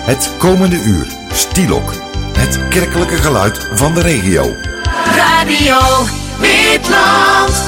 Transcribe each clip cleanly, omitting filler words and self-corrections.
Het komende uur, Stielok. Het kerkelijke geluid van de regio. Radio Witland.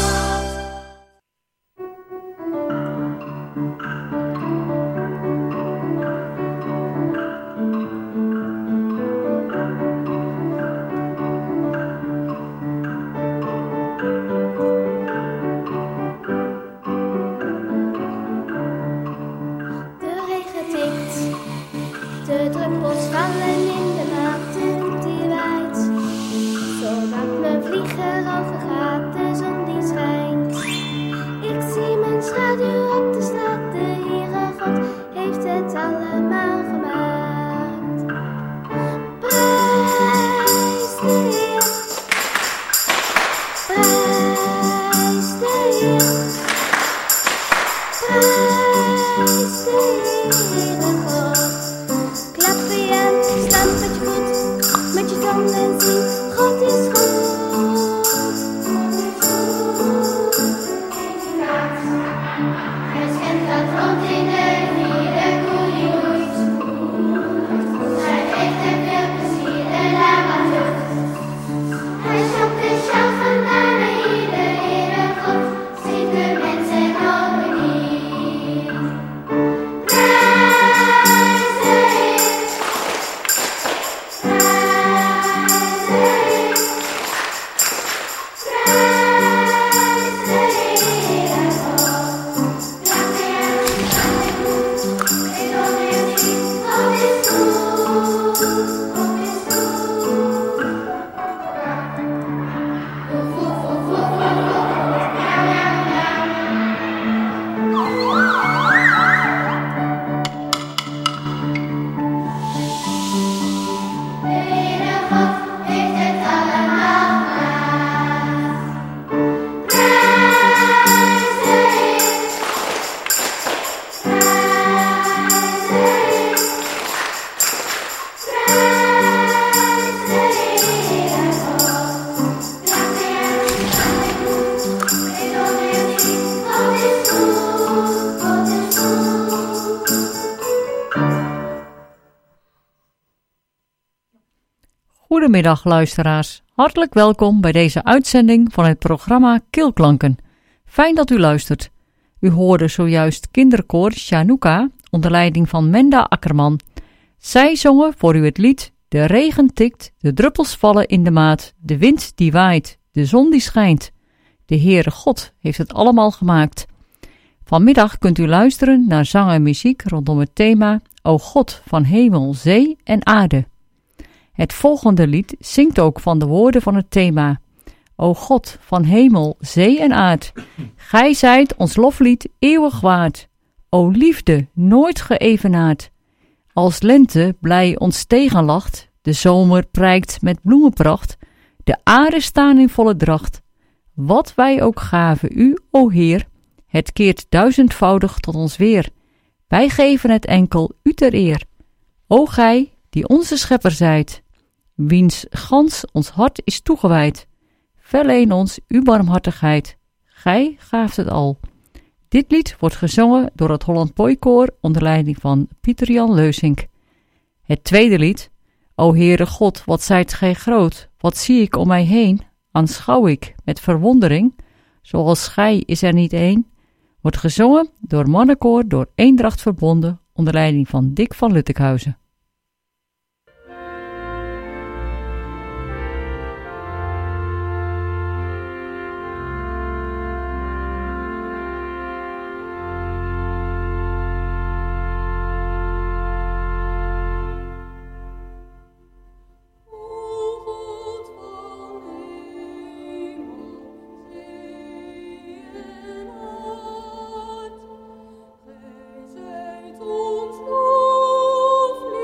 Goedemiddag luisteraars, hartelijk welkom bij deze uitzending van het programma Keelklanken. Fijn dat u luistert. U hoorde zojuist kinderkoor Chanukka onder leiding van Menda Akkerman. Zij zongen voor u het lied De regen tikt, de druppels vallen in de maat, de wind die waait, de zon die schijnt. De Heere God heeft het allemaal gemaakt. Vanmiddag kunt u luisteren naar zang en muziek rondom het thema O God van hemel, zee en aarde. Het volgende lied zingt ook van de woorden van het thema. O God van hemel, zee en aard, gij zijt ons loflied eeuwig waard. O liefde, nooit geëvenaard. Als lente blij ons tegenlacht, de zomer prijkt met bloemenpracht, de aarde staan in volle dracht. Wat wij ook gaven u, o Heer, het keert duizendvoudig tot ons weer. Wij geven het enkel u ter eer. O gij, die onze schepper zijt, wiens gans ons hart is toegewijd, verleen ons uw barmhartigheid, gij gaaft het al. Dit lied wordt gezongen door het Holland Boykoor onder leiding van Pieter-Jan Leusink. Het tweede lied, O Heere God, wat zijt gij groot, wat zie ik om mij heen, aanschouw ik met verwondering, zoals gij is er niet één, wordt gezongen door mannenkoor door Eendracht Verbonden onder leiding van Dick van Luttekhuizen. Ons loflied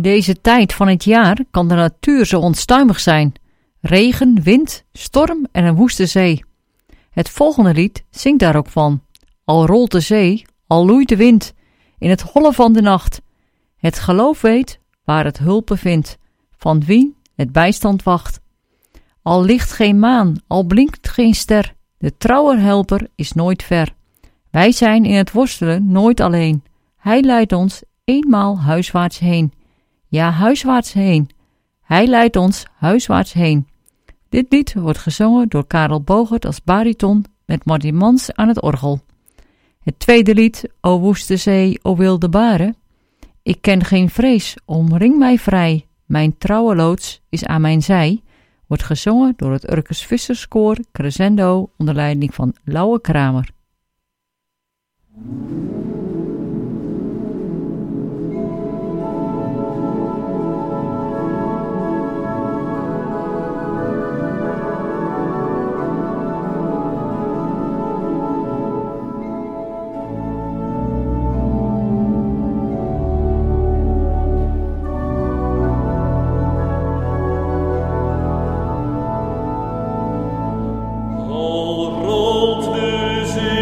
deze tijd van het jaar kan de natuur zo onstuimig zijn. Regen, wind, storm en een woeste zee. Het volgende lied zingt daar ook van. Al rolt de zee, al loeit de wind, in het holle van de nacht. Het geloof weet waar het hulpen vindt, van wie het bijstand wacht. Al ligt geen maan, al blinkt geen ster, de trouwe helper is nooit ver. Wij zijn in het worstelen nooit alleen. Hij leidt ons eenmaal huiswaarts heen. Ja, huiswaarts heen. Hij leidt ons huiswaarts heen. Dit lied wordt gezongen door Karel Bogert als bariton met Martin Mans aan het orgel. Het tweede lied, O woeste zee, o wilde baren. Ik ken geen vrees, omring mij vrij. Mijn trouwe loods is aan mijn zij. Wordt gezongen door het Urkes Visserskoor Crescendo onder leiding van Lauwe Kramer. Al rolt de zee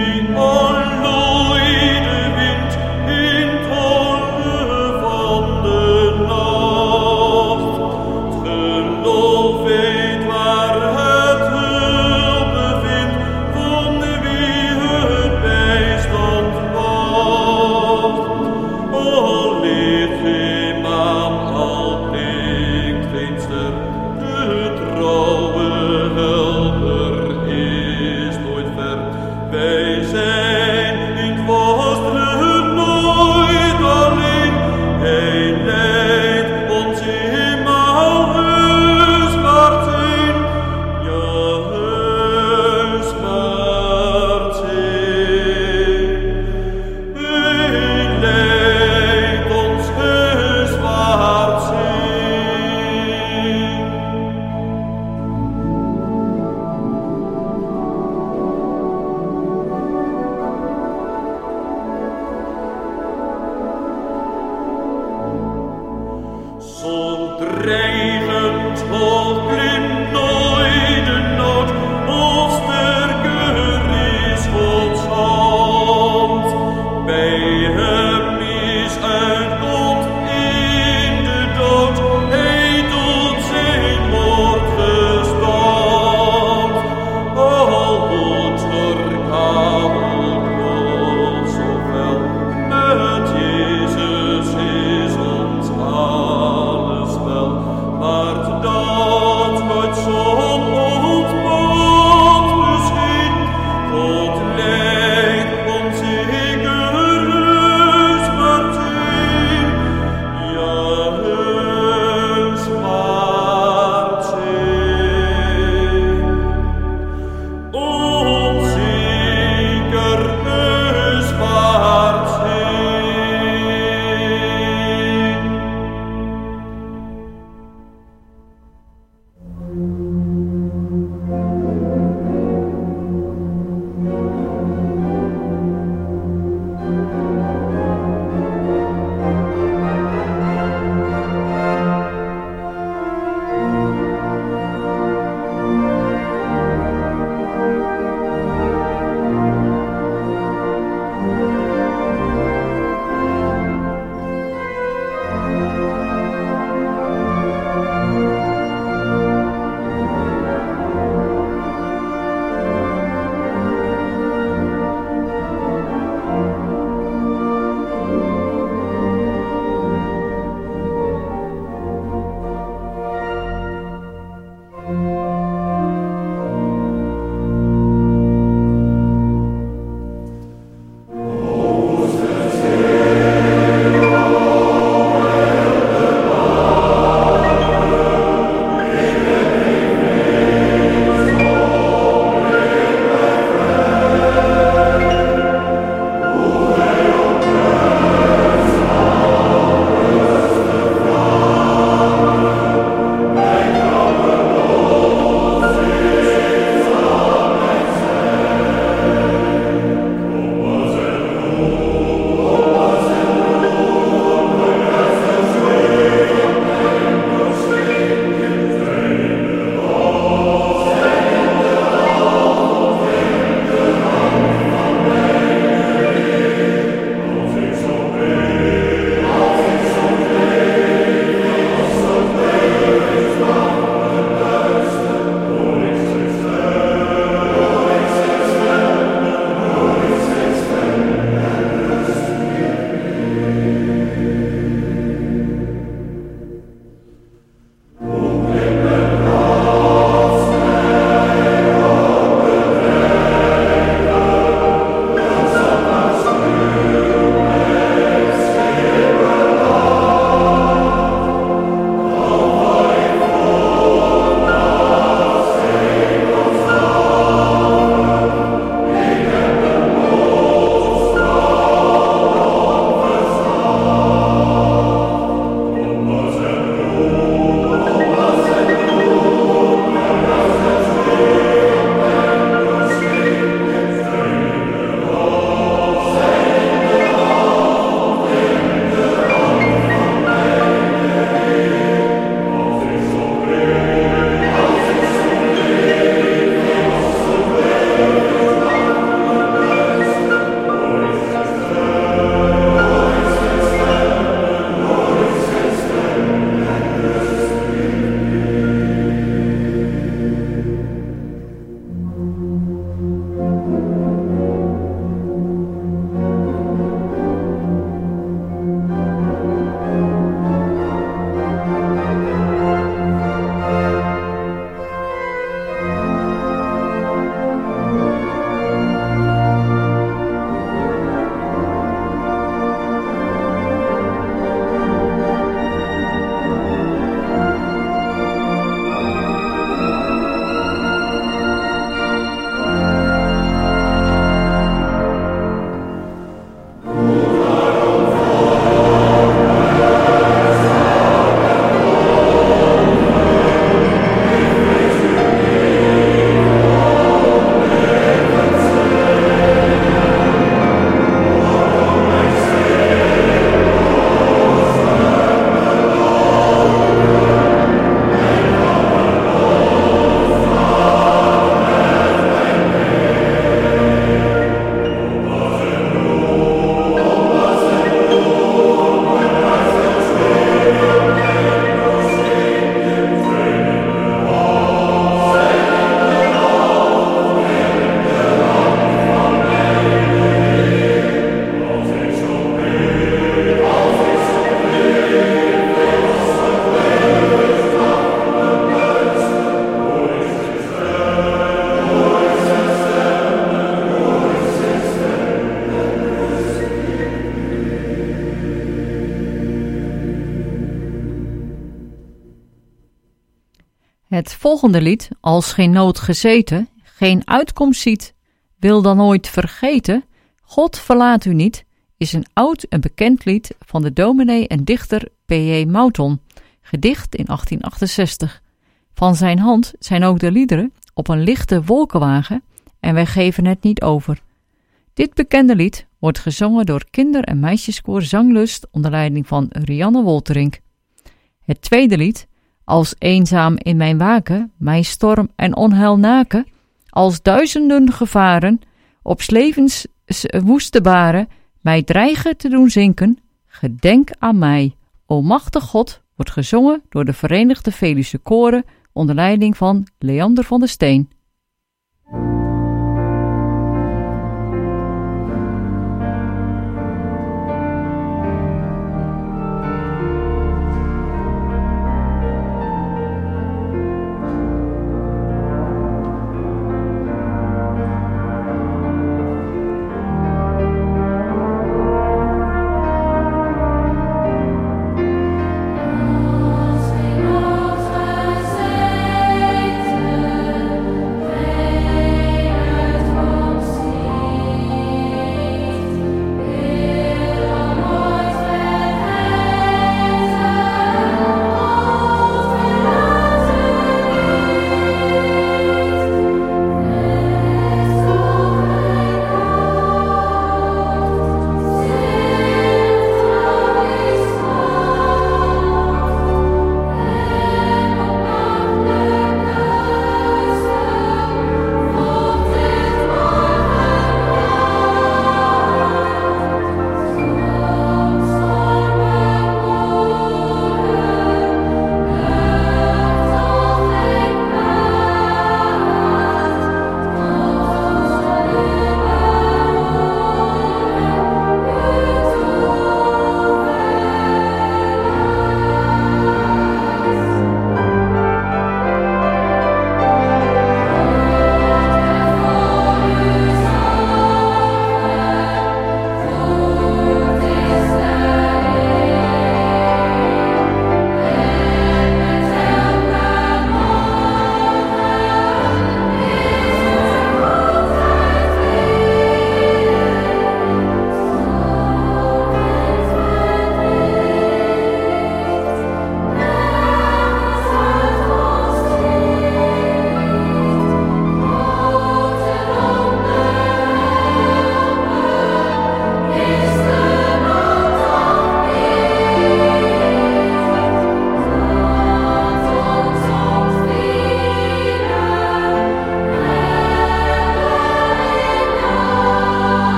Het volgende lied, Als geen nood gezeten, geen uitkomst ziet, wil dan ooit vergeten, God verlaat u niet, is een oud en bekend lied van de dominee en dichter P.J. Mouton, gedicht in 1868. Van zijn hand zijn ook de liederen Op een lichte wolkenwagen en Wij geven het niet over. Dit bekende lied wordt gezongen door kinder- en meisjeskoor Zanglust onder leiding van Rianne Wolterink. Het tweede lied, Als eenzaam in mijn waken, mij storm en onheil naken, als duizenden gevaren, op 's levens woeste baren, mij dreigen te doen zinken, gedenk aan mij, o machtig God, wordt gezongen door de Verenigde Veluwse Koren onder leiding van Leander van der Steen.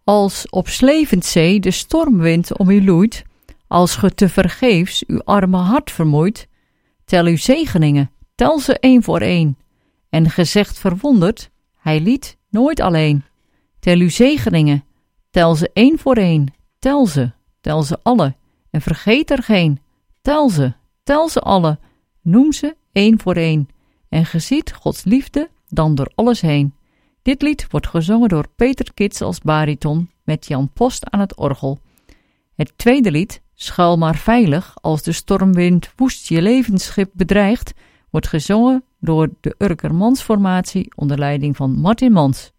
Als op Slevenzee de stormwind om u loeit, als ge te vergeefs uw arme hart vermoeit, tel uw zegeningen, tel ze één voor één. En ge zegt verwonderd, hij liet nooit alleen. Tel uw zegeningen, tel ze één voor één. Tel ze alle, en vergeet er geen. Tel ze alle, noem ze één voor één. En ge ziet Gods liefde dan door alles heen. Dit lied wordt gezongen door Peter Kits als bariton met Jan Post aan het orgel. Het tweede lied, Schuil maar veilig als de stormwind woest je levensschip bedreigt, wordt gezongen door de Urkermansformatie onder leiding van Martin Mans.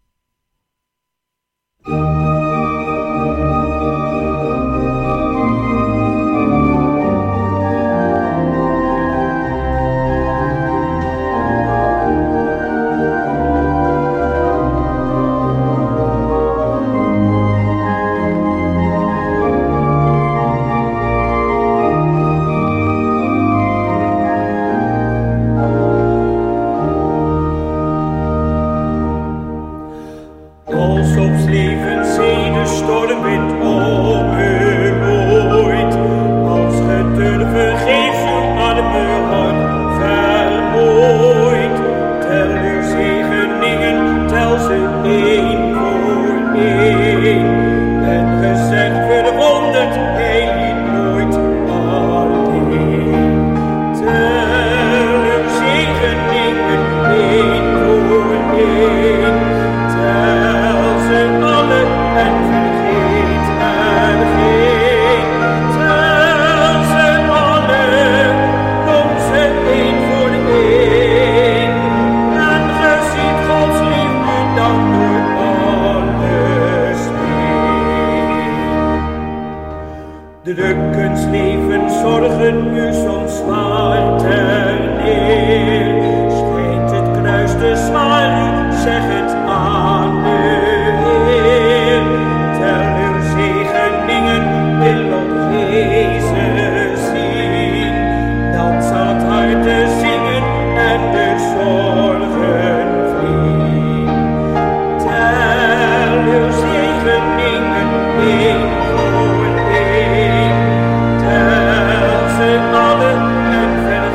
Tel ze alle en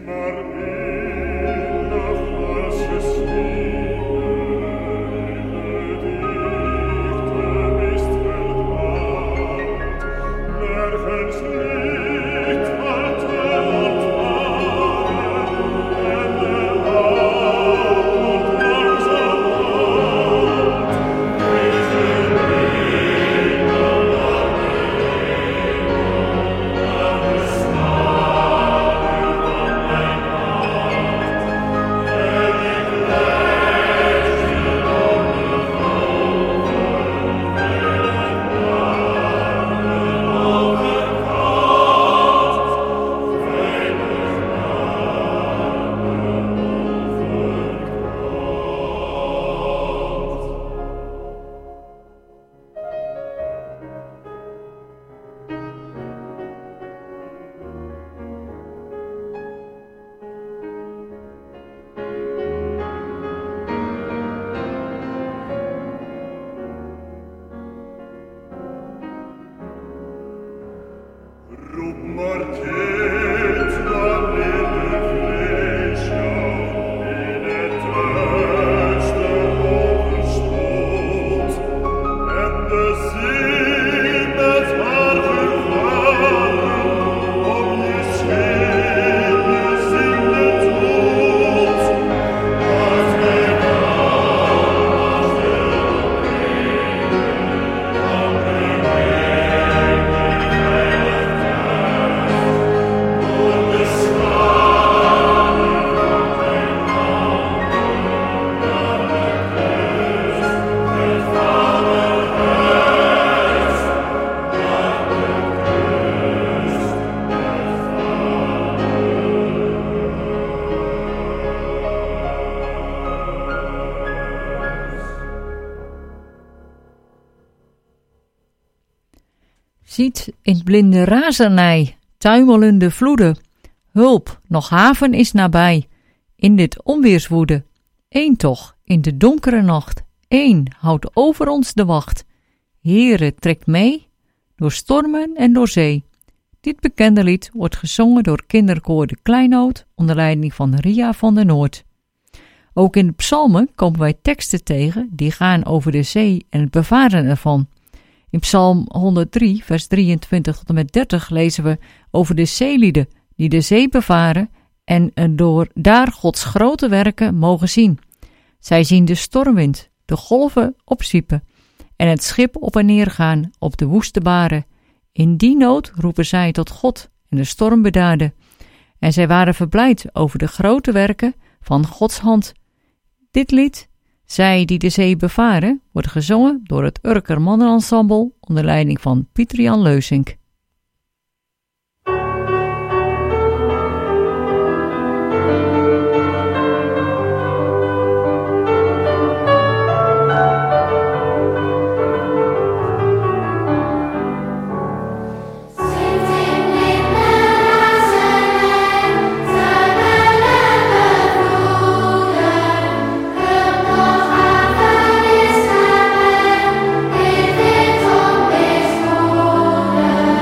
Ziet in blinde razernij, tuimelende vloeden. Hulp, nog haven is nabij. In dit onweerswoede. Eén toch, in de donkere nacht. Één houdt over ons de wacht. Heere, trekt mee, door stormen en door zee. Dit bekende lied wordt gezongen door kinderkoor De Kleinood onder leiding van Ria van der Noord. Ook in de psalmen komen wij teksten tegen die gaan over de zee en het bevaren ervan. In Psalm 103, vers 23 tot en met 30 lezen we over de zeelieden die de zee bevaren en door daar Gods grote werken mogen zien. Zij zien de stormwind, de golven opziepen en het schip op en neer gaan op de woeste baren. In die nood roepen zij tot God en de storm bedaarde. En zij waren verblijd over de grote werken van Gods hand. Dit lied, Zij die de zee bevaren, wordt gezongen door het Urker Mannenensemble onder leiding van Pieter Jan Leusink. Ja.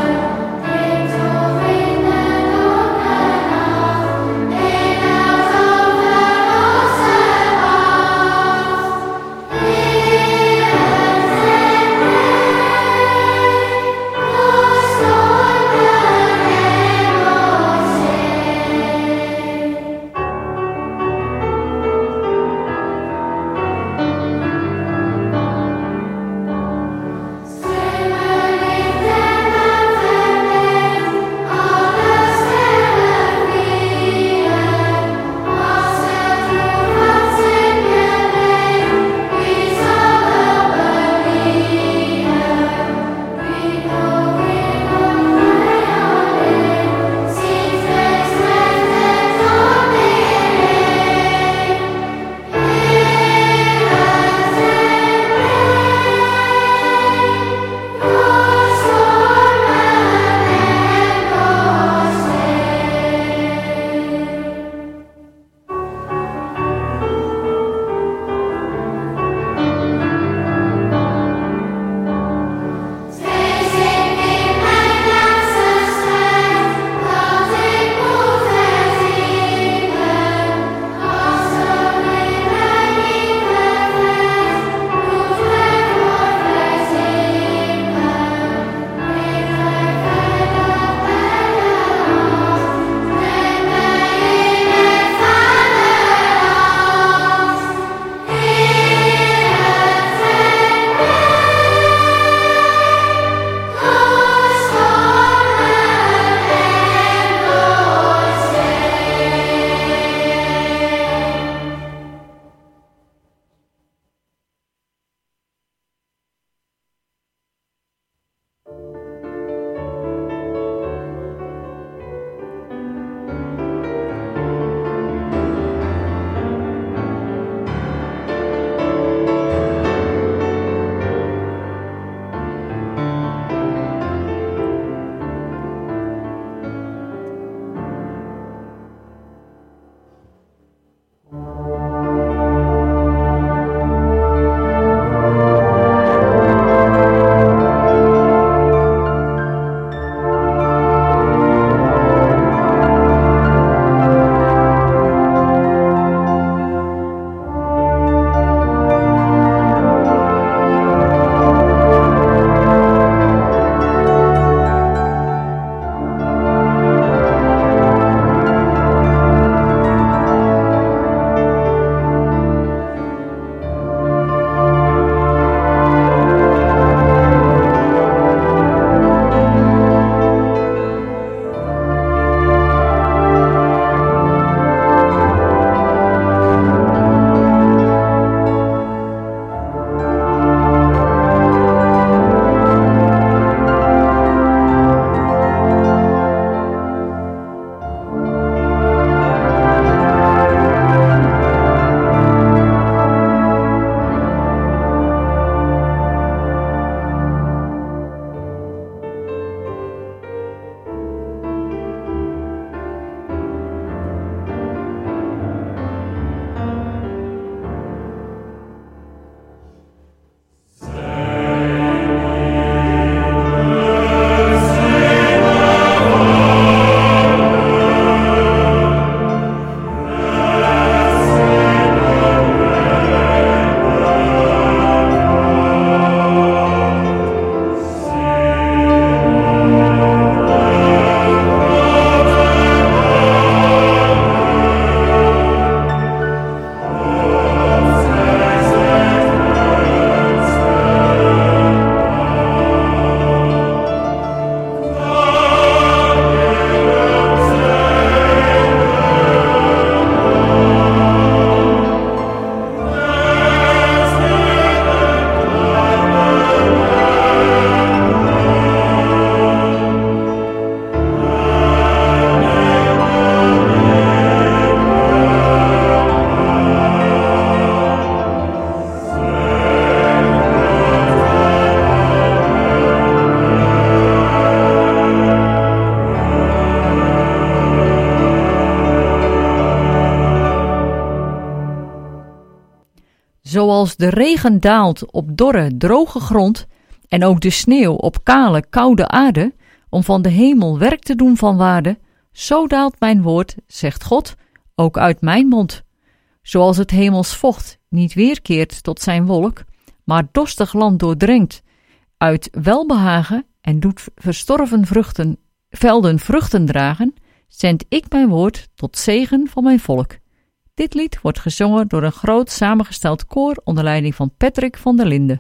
Zoals de regen daalt op dorre, droge grond en ook de sneeuw op kale, koude aarde, om van de hemel werk te doen van waarde, zo daalt mijn woord, zegt God, ook uit mijn mond. Zoals het hemels vocht niet weerkeert tot zijn wolk, maar dorstig land doordrenkt, uit welbehagen en doet verstorven velden vruchten dragen, zend ik mijn woord tot zegen van mijn volk. Dit lied wordt gezongen door een groot samengesteld koor onder leiding van Patrick van der Linden.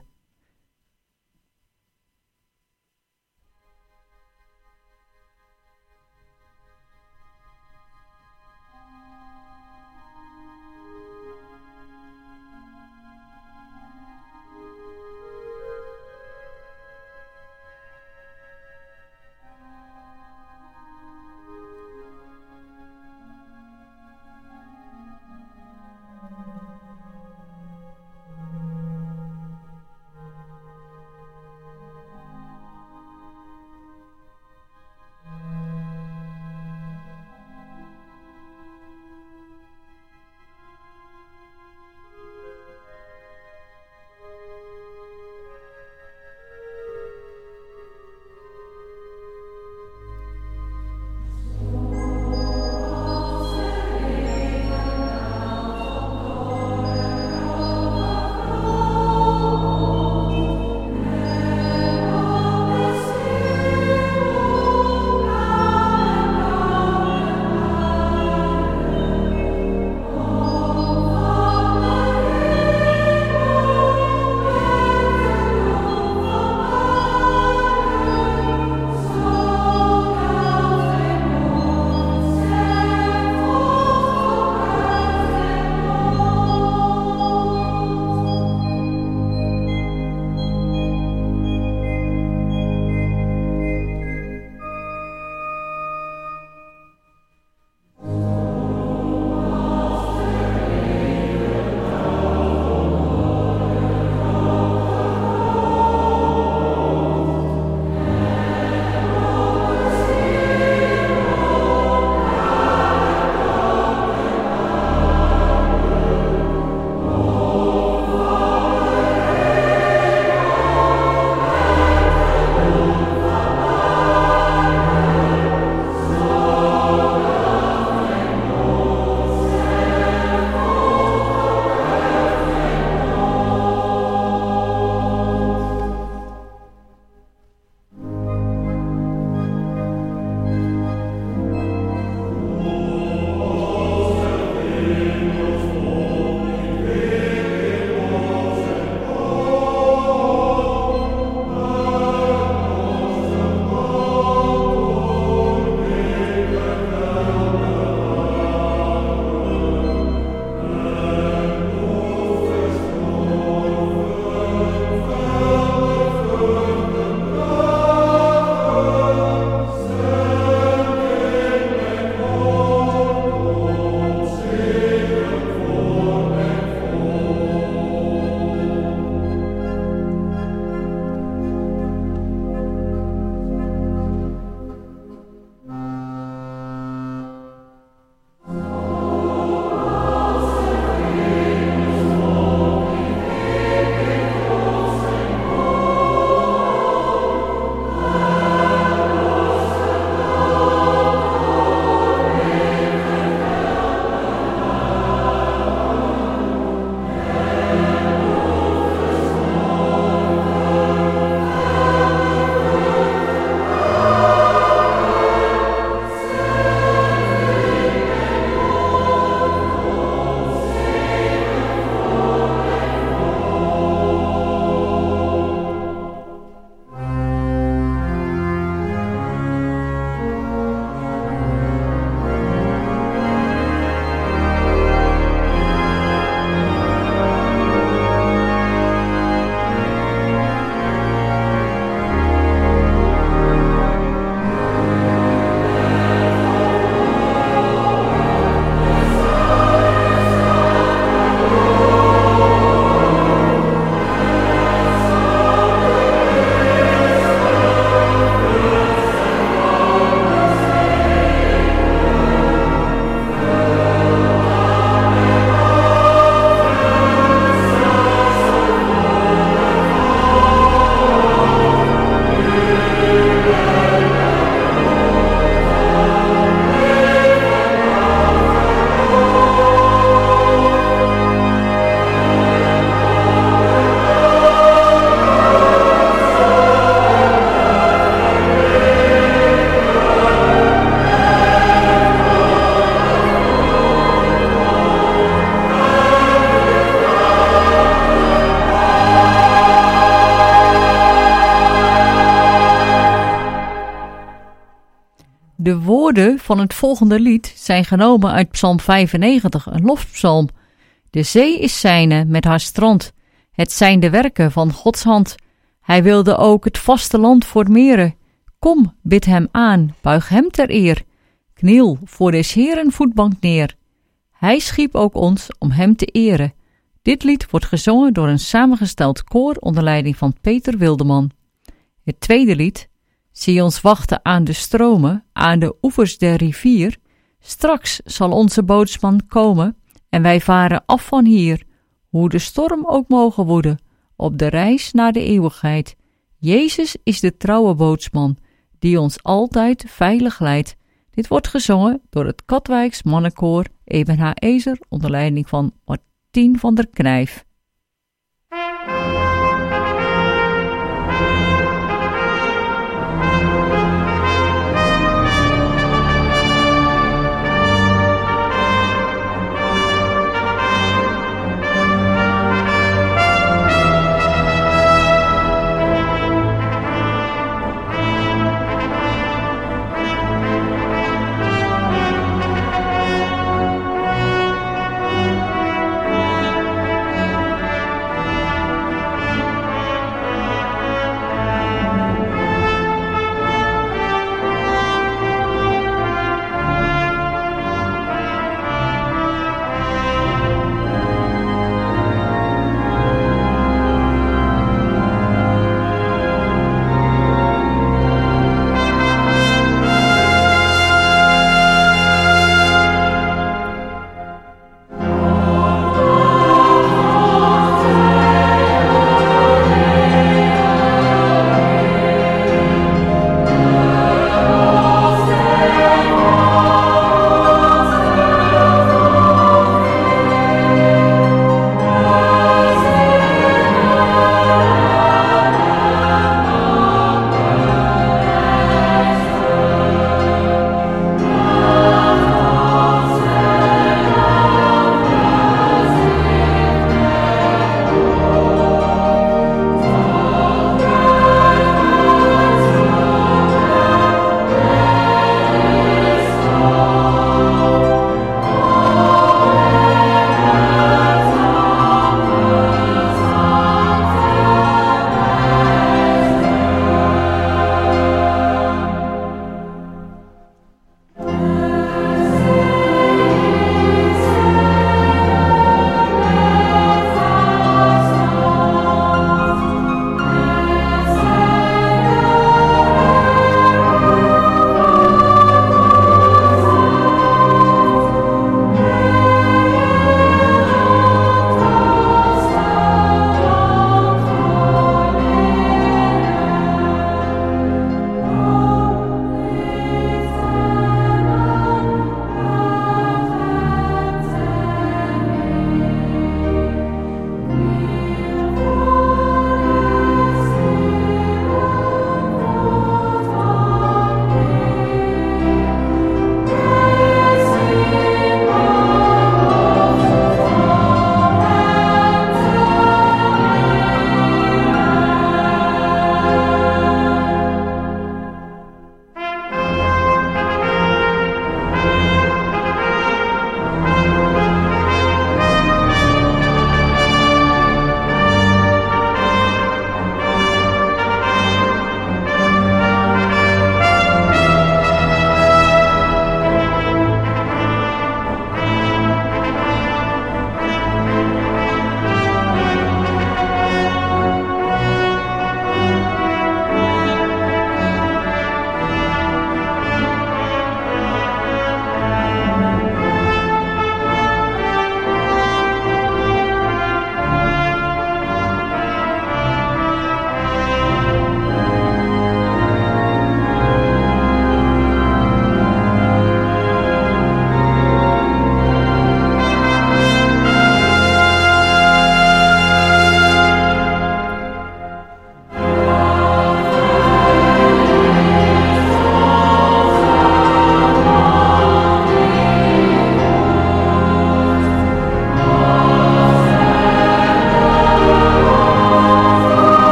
De woorden van het volgende lied zijn genomen uit Psalm 95, een lofpsalm. De zee is zijne met haar strand. Het zijn de werken van Gods hand. Hij wilde ook het vasteland formeren. Kom, bid hem aan, buig hem ter eer. Kniel voor des Heeren voetbank neer. Hij schiep ook ons om hem te eren. Dit lied wordt gezongen door een samengesteld koor onder leiding van Peter Wildeman. Het tweede lied: zie ons wachten aan de stromen, aan de oevers der rivier. Straks zal onze bootsman komen en wij varen af van hier. Hoe de storm ook mogen woeden, op de reis naar de eeuwigheid. Jezus is de trouwe bootsman, die ons altijd veilig leidt. Dit wordt gezongen door het Katwijks mannenkoor Eben Haezer onder leiding van Martien van der Knijf.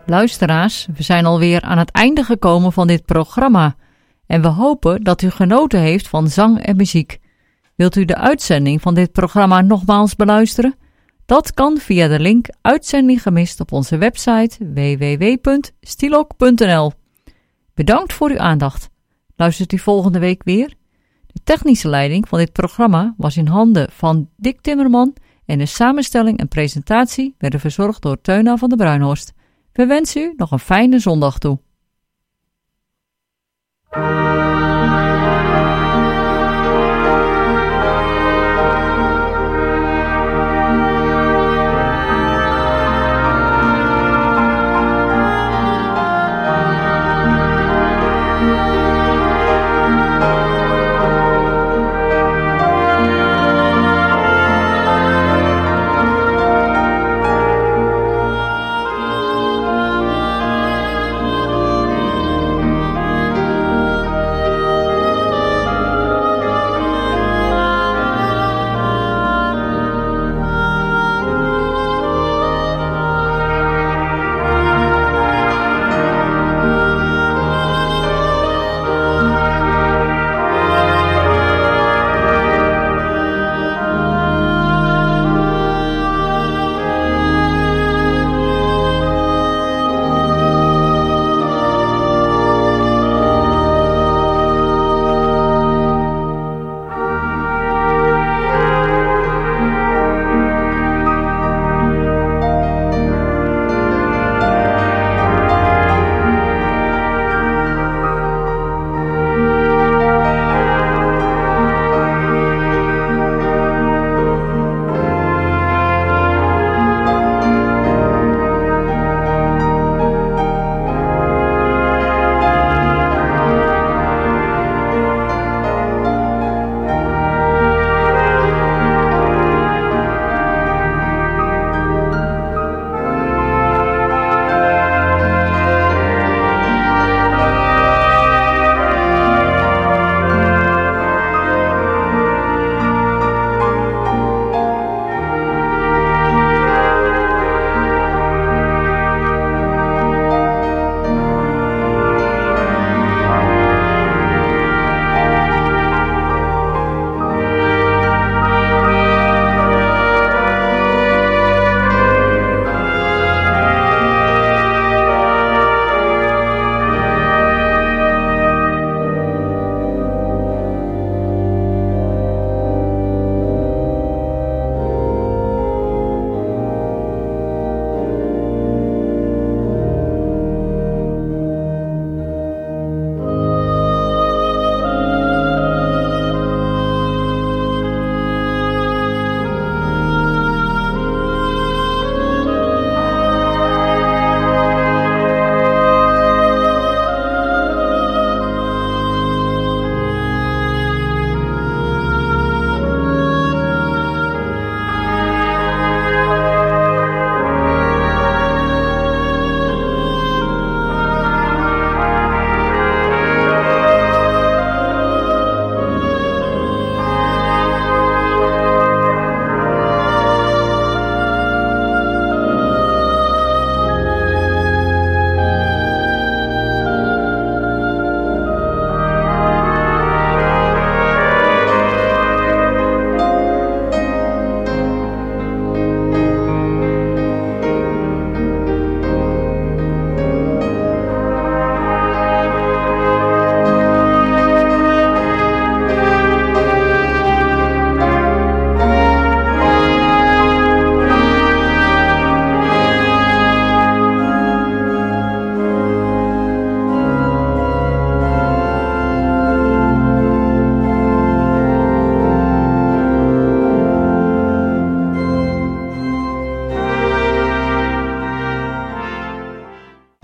Luisteraars, we zijn alweer aan het einde gekomen van dit programma en we hopen dat u genoten heeft van zang en muziek. Wilt u de uitzending van dit programma nogmaals beluisteren? Dat kan via de link Uitzending gemist op onze website www.stilok.nl. Bedankt voor uw aandacht. Luistert u volgende week weer? De technische leiding van dit programma was in handen van Dick Timmerman en de samenstelling en presentatie werden verzorgd door Teuna van der Bruinhorst. We wensen u nog een fijne zondag toe.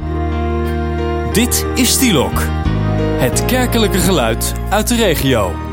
Dit is Stilok, het kerkelijke geluid uit de regio.